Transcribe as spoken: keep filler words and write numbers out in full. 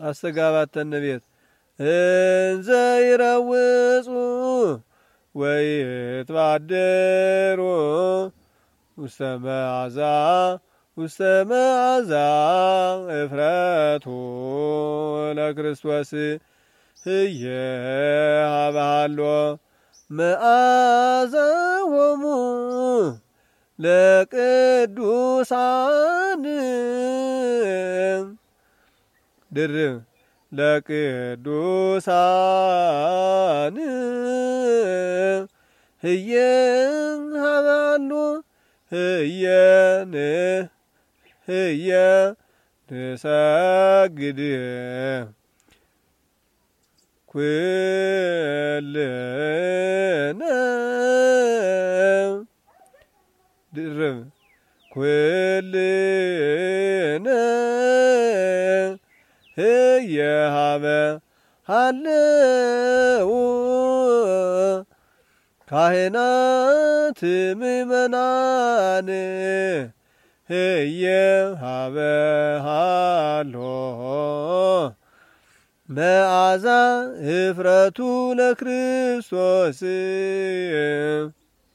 አስተጋባተነ ቤት እንዘ ይረውጹ ወይትባደሩ ውስተ መዓዛ ውስተ መዓዛ እፍረቱ ለክርስቶስ ህየ ሀበሃሎ መዓዛሆሙ ለቅዱሳን ድርብ ለቅዱሳን ህየ ሀበሃሎ ህየን ህየ ንሰግድ ኩልነ ድርብ ኩልነ ህየ ሀበሃለው ካህናት ምእመናን ህየ ሀበሃሎ መዓዛ እፍረቱ ለክርስቶስ